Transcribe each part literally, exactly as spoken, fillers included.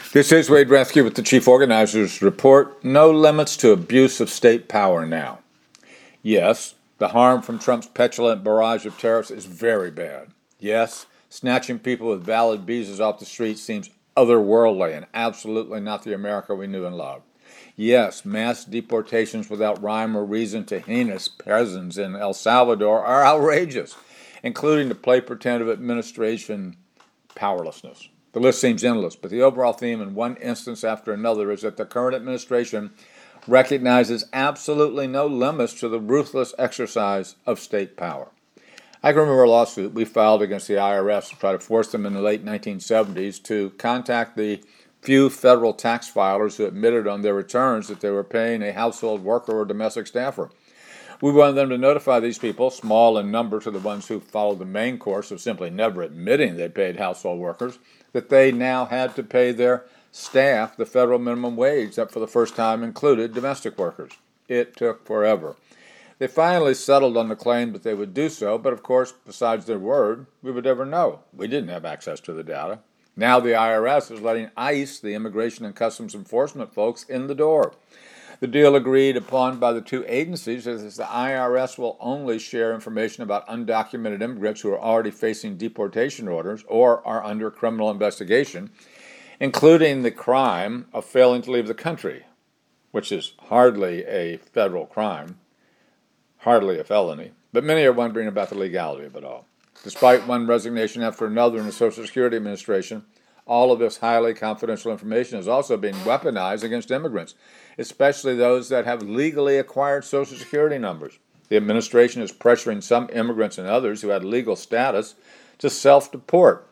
This is Wade Rescue with the Chief Organizers Report. No limits to abuse of state power now. Yes, the harm from Trump's petulant barrage of tariffs is very bad. Yes, snatching people with valid visas off the street seems otherworldly and absolutely not the America we knew and loved. Yes, mass deportations without rhyme or reason to heinous prisons in El Salvador are outrageous, including the play pretend of administration powerlessness. The list seems endless, but the overall theme in one instance after another is that the current administration recognizes absolutely no limits to the ruthless exercise of state power. I can remember a lawsuit we filed against the I R S to try to force them in the late nineteen seventies to contact the few federal tax filers who admitted on their returns that they were paying a household worker or domestic staffer. We wanted them to notify these people, small in number to the ones who followed the main course of simply never admitting they paid household workers, that they now had to pay their staff the federal minimum wage that for the first time included domestic workers. It took forever. They finally settled on the claim that they would do so, but of course, besides their word, we would never know. We didn't have access to the data. Now the I R S is letting ICE, the Immigration and Customs Enforcement folks, in the door. The deal agreed upon by the two agencies is the I R S will only share information about undocumented immigrants who are already facing deportation orders or are under criminal investigation, including the crime of failing to leave the country, which is hardly a federal crime, hardly a felony, but many are wondering about the legality of it all. Despite one resignation after another in the Social Security Administration, all of this highly confidential information is also being weaponized against immigrants, especially those that have legally acquired Social Security numbers. The administration is pressuring some immigrants and others who had legal status to self-deport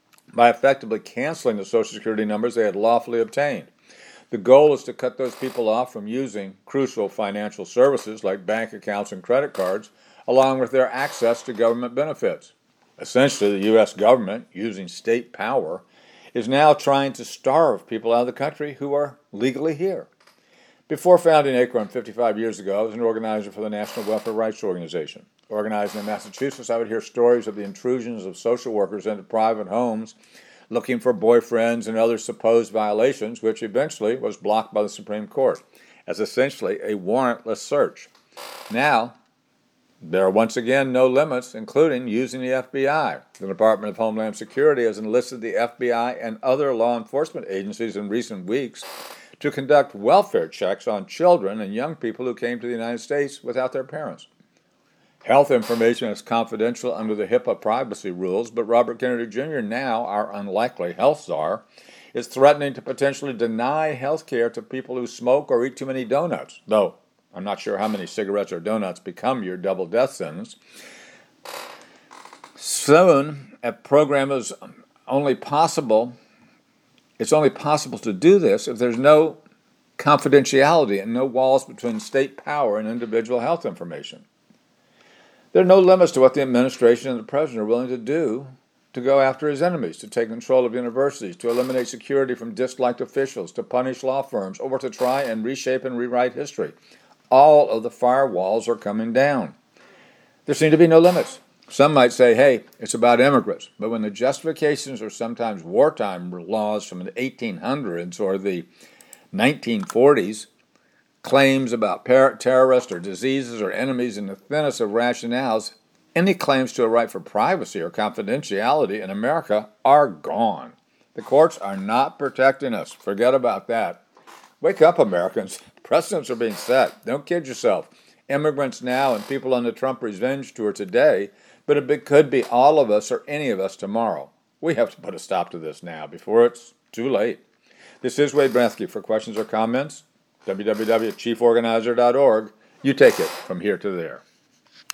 by effectively canceling the Social Security numbers they had lawfully obtained. The goal is to cut those people off from using crucial financial services like bank accounts and credit cards, along with their access to government benefits. Essentially, the U S government, using state power, is now trying to starve people out of the country who are legally here. Before founding ACORN fifty-five years ago, I was an organizer for the National Welfare Rights Organization. Organizing in Massachusetts, I would hear stories of the intrusions of social workers into private homes looking for boyfriends and other supposed violations, which eventually was blocked by the Supreme Court as essentially a warrantless search. Now, there are once again no limits, including using the F B I. The Department of Homeland Security has enlisted the F B I and other law enforcement agencies in recent weeks to conduct welfare checks on children and young people who came to the United States without their parents. Health information is confidential under the HIPAA privacy rules, but Robert Kennedy Junior, now our unlikely health czar, is threatening to potentially deny health care to people who smoke or eat too many donuts, though I'm not sure how many cigarettes or donuts become your double death sentence. Soon, a program is only possible, it's only possible to do this if there's no confidentiality and no walls between state power and individual health information. There are no limits to what the administration and the president are willing to do to go after his enemies, to take control of universities, to eliminate security from disliked officials, to punish law firms, or to try and reshape and rewrite history. All of the firewalls are coming down. There seem to be no limits. Some might say, hey, it's about immigrants. But when the justifications are sometimes wartime laws from the eighteen hundreds or the nineteen forties, claims about par- terrorists or diseases or enemies in the thinnest of rationales, any claims to a right for privacy or confidentiality in America are gone. The courts are not protecting us. Forget about that. Wake up, Americans. Precedents are being set. Don't kid yourself. Immigrants now and people on the Trump revenge tour today, but it could be all of us or any of us tomorrow. We have to put a stop to this now before it's too late. This is Wade Bransky. For questions or comments, w w w dot chief organizer dot org. You take it from here to there.